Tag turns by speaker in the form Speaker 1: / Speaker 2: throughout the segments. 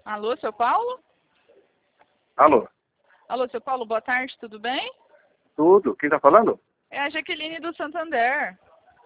Speaker 1: Alô, seu Paulo?
Speaker 2: Alô,
Speaker 1: Alô, seu Paulo, boa tarde, tudo bem?
Speaker 2: tudo? Quem tá falando?
Speaker 1: É a Jaqueline do Santander.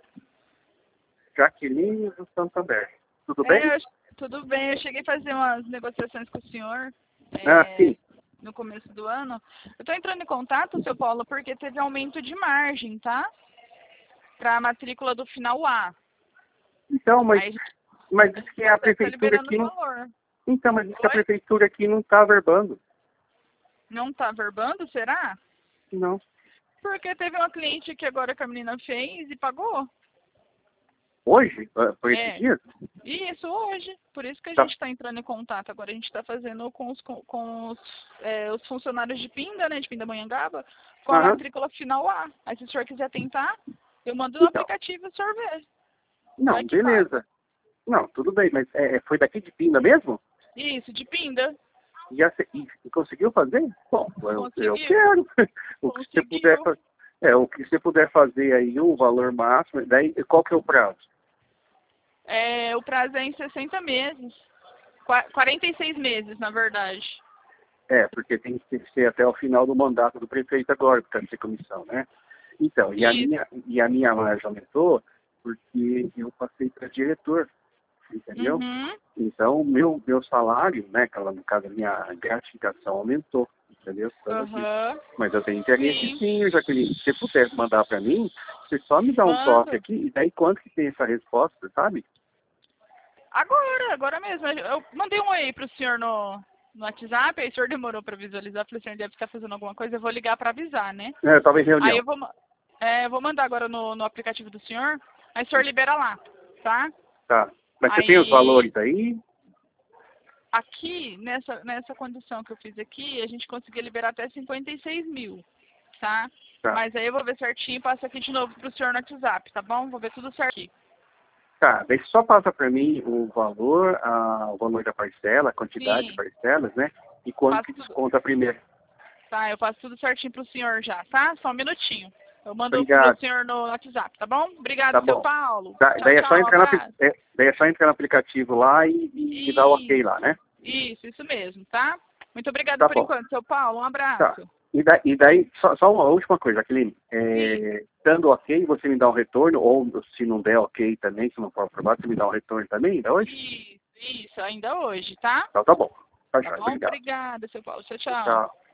Speaker 2: Jaqueline do Santander. Tudo bem?
Speaker 1: É, tudo bem, eu cheguei a fazer umas negociações com o senhor
Speaker 2: Ah, sim.
Speaker 1: no começo do ano. Eu estou entrando em contato, seu Paulo, porque teve aumento de margem, tá? Para a matrícula do final A.
Speaker 2: Então,
Speaker 1: Aí a gente
Speaker 2: mas diz que a
Speaker 1: deve estar
Speaker 2: prefeitura
Speaker 1: liberando o
Speaker 2: aqui não...
Speaker 1: valor.
Speaker 2: Então, mas diz que a
Speaker 1: Oi?
Speaker 2: prefeitura aqui não tá averbando.
Speaker 1: Não está verbando, será?
Speaker 2: Não.
Speaker 1: Porque teve uma cliente que agora que a menina fez e pagou.
Speaker 2: Hoje? Por esses
Speaker 1: É,
Speaker 2: dias?
Speaker 1: isso hoje. Por isso que a
Speaker 2: Tá.
Speaker 1: gente está entrando em contato. Agora a gente está fazendo com os funcionários de Pinda, né? De Pindamonhangaba, com a
Speaker 2: Aham.
Speaker 1: matrícula final A. Aí se o senhor quiser tentar, eu mando no
Speaker 2: Então,
Speaker 1: aplicativo e o senhor vê. Vai
Speaker 2: não,
Speaker 1: que paga.
Speaker 2: beleza. Não, tudo bem, mas foi daqui de Pinda mesmo?
Speaker 1: Isso, de Pinda.
Speaker 2: E conseguiu fazer? Bom, eu
Speaker 1: Conseguiu.
Speaker 2: quero. O que você puder,
Speaker 1: Conseguiu.
Speaker 2: o que você puder fazer aí, o valor máximo, daí qual que é o prazo?
Speaker 1: É, o prazo é em 60 meses. 46 meses, na verdade.
Speaker 2: Porque tem que ser até o final do mandato do prefeito agora, por causa de comissão, né? Então,
Speaker 1: Isso.
Speaker 2: e a minha margem aumentou porque eu passei para diretor, entendeu?
Speaker 1: Uhum.
Speaker 2: Então, meu salário, né, no caso, a minha gratificação aumentou, entendeu? Por causa disso.
Speaker 1: Aham.
Speaker 2: Mas eu tenho interesse
Speaker 1: Sim.
Speaker 2: sim, Jaqueline. Se você puder mandar para mim, você só me dá um toque
Speaker 1: Mando.
Speaker 2: aqui, e daí quanto que tem essa resposta, sabe?
Speaker 1: Agora mesmo. Eu mandei um oi pro senhor no WhatsApp, aí o senhor demorou para visualizar, falei, o senhor deve estar fazendo alguma coisa, eu vou ligar para avisar, né?
Speaker 2: Eu estava em
Speaker 1: Aí
Speaker 2: reunião.
Speaker 1: eu vou mandar agora no aplicativo do senhor, aí o senhor libera lá, tá?
Speaker 2: Tá. Mas você tem os
Speaker 1: Aí,
Speaker 2: valores aí?
Speaker 1: aqui, nessa condição que eu fiz aqui, a gente conseguiu liberar até 56 mil, tá?
Speaker 2: Tá.
Speaker 1: Mas aí eu vou ver certinho e passo aqui de novo pro senhor no WhatsApp, tá bom? Vou ver tudo certinho.
Speaker 2: Tá, daí só passa para mim o valor da parcela, a quantidade de
Speaker 1: Sim,
Speaker 2: parcelas, né? E quando
Speaker 1: passo
Speaker 2: que
Speaker 1: tudo.
Speaker 2: desconta a primeira.
Speaker 1: Tá, eu passo tudo certinho pro senhor já, tá? Só um minutinho. Eu mando pro
Speaker 2: Obrigado.
Speaker 1: senhor no WhatsApp, tá bom?
Speaker 2: Tá
Speaker 1: Obrigado, seu
Speaker 2: bom.
Speaker 1: Paulo. Tchau,
Speaker 2: Daí é só
Speaker 1: tchau, um
Speaker 2: entrar no,
Speaker 1: abraço.
Speaker 2: daí é só entrar no aplicativo lá e dar o ok lá, né?
Speaker 1: Isso mesmo, tá? Muito obrigado
Speaker 2: Tá
Speaker 1: por
Speaker 2: bom.
Speaker 1: enquanto, seu Paulo. Um
Speaker 2: Tá.
Speaker 1: abraço.
Speaker 2: E daí só uma última coisa, Jaqueline.
Speaker 1: Sim,
Speaker 2: Dando ok, você me dá um retorno, ou se não der ok também, se não for aprovado, você me dá um retorno também, ainda hoje?
Speaker 1: isso, ainda hoje, tá?
Speaker 2: Então tá bom. Tá
Speaker 1: Tá
Speaker 2: jóia.
Speaker 1: bom?
Speaker 2: Obrigado.
Speaker 1: Obrigada, seu Paulo. Tchau, tchau.
Speaker 2: Tchau.